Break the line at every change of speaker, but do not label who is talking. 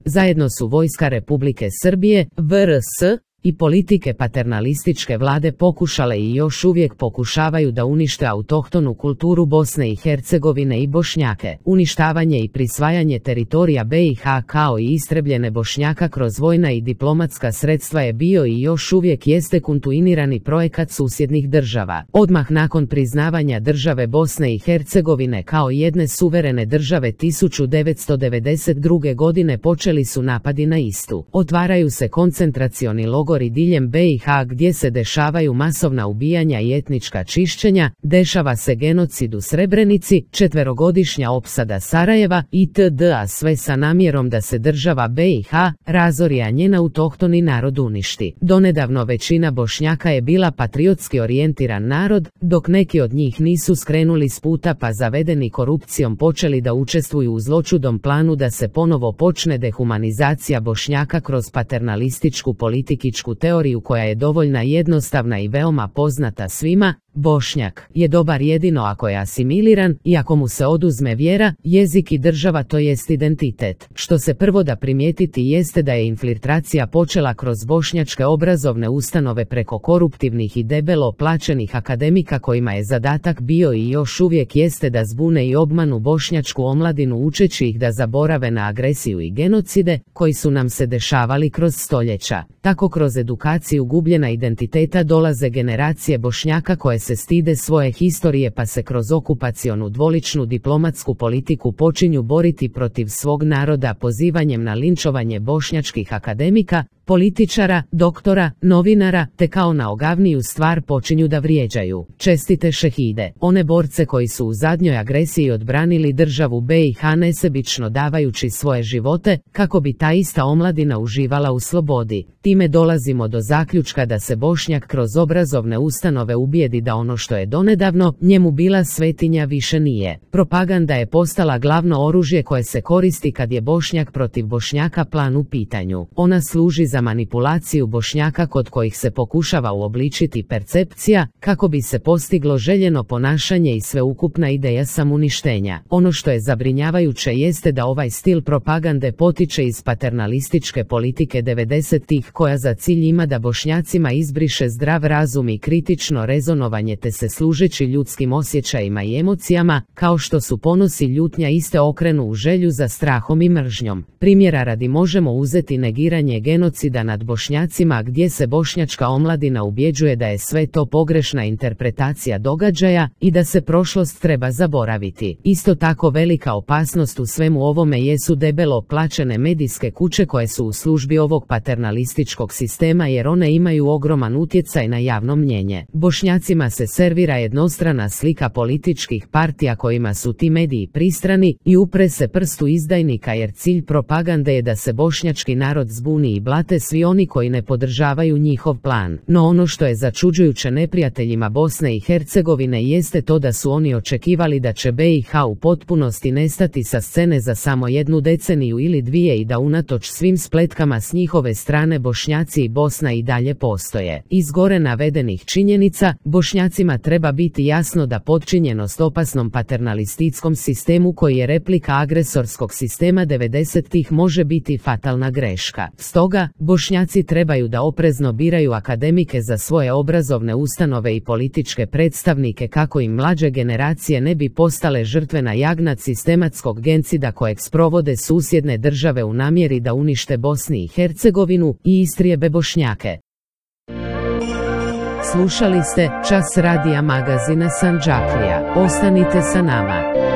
Zajedno su vojska Republike Srbije, VRS, i politike paternalističke vlade pokušale i još uvijek pokušavaju da unište autohtonu kulturu Bosne i Hercegovine i Bošnjake. Uništavanje i prisvajanje teritorija BiH kao i istrebljene Bošnjaka kroz vojna i diplomatska sredstva je bio i još uvijek jeste kontinuirani projekat susjednih država. Odmah nakon priznavanja države Bosne i Hercegovine kao jedne suverene države 1992. godine počeli su napadi na istu. Otvaraju se koncentracioni logori diljem BiH gdje se dešavaju masovna ubijanja i etnička čišćenja, dešava se genocid u Srebrenici, 4-godišnja opsada Sarajeva itd., a sve sa namjerom da se država BiH razori, a njen autohtoni narod uništi. Donedavno većina Bošnjaka je bila patriotski orijentiran narod, dok neki od njih nisu skrenuli s puta pa zavedeni korupcijom počeli da učestvuju u zločudom planu da se ponovo počne dehumanizacija Bošnjaka kroz paternalističku političku teoriju koja je dovoljna jednostavna i veoma poznata svima. Bošnjak je dobar jedino ako je asimiliran i ako mu se oduzme vjera, jezik i država, to jest identitet. Što se prvo da primijetiti jeste da je infiltracija počela kroz bošnjačke obrazovne ustanove preko koruptivnih i debelo plaćenih akademika kojima je zadatak bio i još uvijek jeste da zbune i obmanu bošnjačku omladinu učeći ih da zaborave na agresiju i genocide koji su nam se dešavali kroz stoljeća. Tako kroz edukaciju gubljena identiteta dolaze generacije Bošnjaka koje se stide svoje historije pa se kroz okupacionu dvoličnu diplomatsku politiku počinju boriti protiv svog naroda pozivanjem na linčovanje bošnjačkih akademika, političara, doktora, novinara, te kao na ogavniju stvar počinju da vrijeđaju čestite šehide, one borce koji su u zadnjoj agresiji odbranili državu BiH nesebično davajući svoje živote kako bi ta ista omladina uživala u slobodi. Time dolazimo do zaključka da se Bošnjak kroz obrazovne ustanove ubijedi da ono što je donedavno njemu bila svetinja više nije. Propaganda je postala glavno oružje koje se koristi kad je Bošnjak protiv Bošnjaka plan u pitanju. Ona služi za manipulaciju Bošnjaka kod kojih se pokušava uobličiti percepcija kako bi se postiglo željeno ponašanje i sveukupna ideja samouništenja. Ono što je zabrinjavajuće jeste da ovaj stil propagande potiče iz paternalističke politike 90-ih koja za cilj ima da Bošnjacima izbriše zdrav razum i kritično rezonovanje te se služeći ljudskim osjećajima i emocijama, kao što su ponos i ljutnja, iste okrenu u želju za strahom i mržnjom. Primjera radi možemo uzeti negiranje genocida nad Bošnjacima gdje se bošnjačka omladina ubjeđuje da je sve to pogrešna interpretacija događaja i da se prošlost treba zaboraviti. Isto tako velika opasnost u svemu ovome jesu debelo plaćene medijske kuće koje su u službi ovog paternalističkog sistema jer one imaju ogroman utjecaj na javno mnjenje. Bošnjacima se servira jednostrana slika političkih partija kojima su ti mediji pristrani i upre se prstu izdajnika jer cilj propagande je da se bošnjački narod zbuni i blate svi oni koji ne podržavaju njihov plan. No ono što je začuđujuće neprijateljima Bosne i Hercegovine jeste to da su oni očekivali da će BiH u potpunosti nestati sa scene za samo jednu deceniju ili dvije i da unatoč svim spletkama s njihove strane Bošnjaci i Bosna i dalje postoje. Iz gore navedenih činjenica, Bošnjacima treba biti jasno da podčinjenost opasnom paternalističkom sistemu koji je replika agresorskog sistema 90-ih može biti fatalna greška. Stoga, Bošnjaci trebaju da oprezno biraju akademike za svoje obrazovne ustanove i političke predstavnike kako im mlađe generacije ne bi postale žrtvena jagnad sistematskog genocida kojeg sprovode susjedne države u namjeri da unište Bosni i Hercegovinu i istrijebe Bošnjake. Slušali ste Čas radija magazina Sandžaklija. Ostanite sa nama.